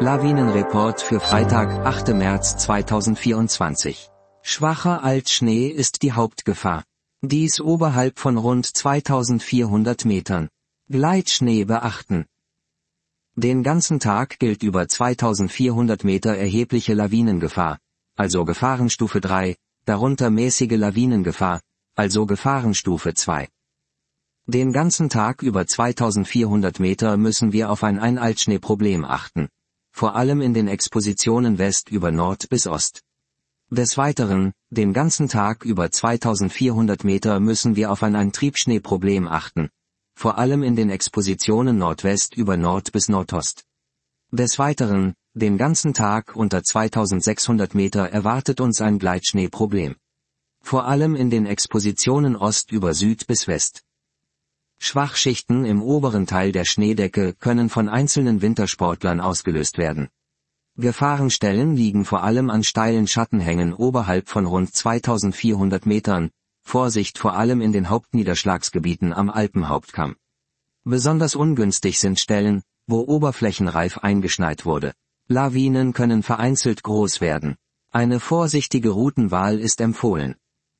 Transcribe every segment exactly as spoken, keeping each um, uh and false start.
Lawinenreport für Freitag, achter März zweitausendvierundzwanzig. Schwacher Altschnee ist die Hauptgefahr. Dies oberhalb von rund zweitausendvierhundert Metern. Gleitschnee beachten. Den ganzen Tag gilt über zweitausendvierhundert Meter erhebliche Lawinengefahr, also Gefahrenstufe drei, darunter mäßige Lawinengefahr, also Gefahrenstufe zwei. Den ganzen Tag über zweitausendvierhundert Meter müssen wir auf ein Einaltschneeproblem achten. Vor allem in den Expositionen West über Nord bis Ost. Des Weiteren, den ganzen Tag über zweitausendvierhundert Meter müssen wir auf ein Eintriebschneeproblem achten. Vor allem in den Expositionen Nordwest über Nord bis Nordost. Des Weiteren, den ganzen Tag unter zweitausendsechshundert Meter erwartet uns ein Gleitschneeproblem. Vor allem in den Expositionen Ost über Süd bis West. Schwachschichten im oberen Teil der Schneedecke können von einzelnen Wintersportlern ausgelöst werden. Gefahrenstellen liegen vor allem an steilen Schattenhängen oberhalb von rund zweitausendvierhundert Metern, Vorsicht vor allem in den Hauptniederschlagsgebieten am Alpenhauptkamm. Besonders ungünstig sind Stellen, wo oberflächenreif eingeschneit wurde. Lawinen können vereinzelt groß werden. Eine vorsichtige Routenwahl ist empfohlen.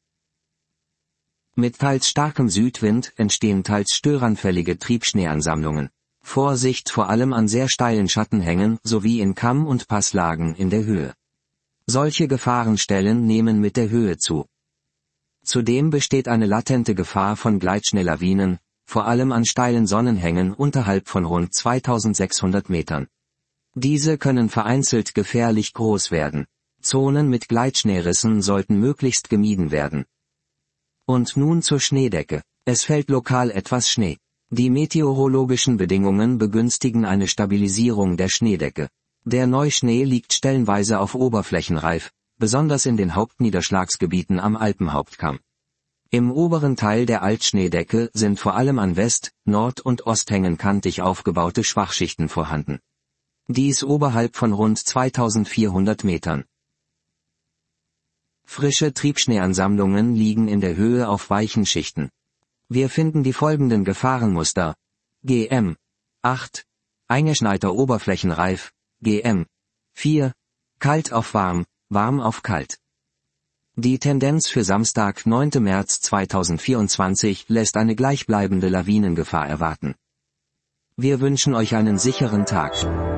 Mit teils starkem Südwind entstehen teils störanfällige Triebschneeansammlungen. Vorsicht vor allem an sehr steilen Schattenhängen sowie in Kamm- und Passlagen in der Höhe. Solche Gefahrenstellen nehmen mit der Höhe zu. Zudem besteht eine latente Gefahr von Gleitschneelawinen, vor allem an steilen Sonnenhängen unterhalb von rund zweitausendsechshundert Metern. Diese können vereinzelt gefährlich groß werden. Zonen mit Gleitschneerissen sollten möglichst gemieden werden. Und nun zur Schneedecke. Es fällt lokal etwas Schnee. Die meteorologischen Bedingungen begünstigen eine Stabilisierung der Schneedecke. Der Neuschnee liegt stellenweise auf Oberflächenreif, besonders in den Hauptniederschlagsgebieten am Alpenhauptkamm. Im oberen Teil der Altschneedecke sind vor allem an West-, Nord- und Osthängen kantig aufgebaute Schwachschichten vorhanden. Dies oberhalb von rund zweitausendvierhundert Metern. Frische Triebschneeansammlungen liegen in der Höhe auf weichen Schichten. Wir finden die folgenden Gefahrenmuster. G M acht. Eingeschneiter Oberflächenreif. G M vier. Kalt auf warm, warm auf kalt. Die Tendenz für Samstag, neunter März zweitausendvierundzwanzig lässt eine gleichbleibende Lawinengefahr erwarten. Wir wünschen euch einen sicheren Tag.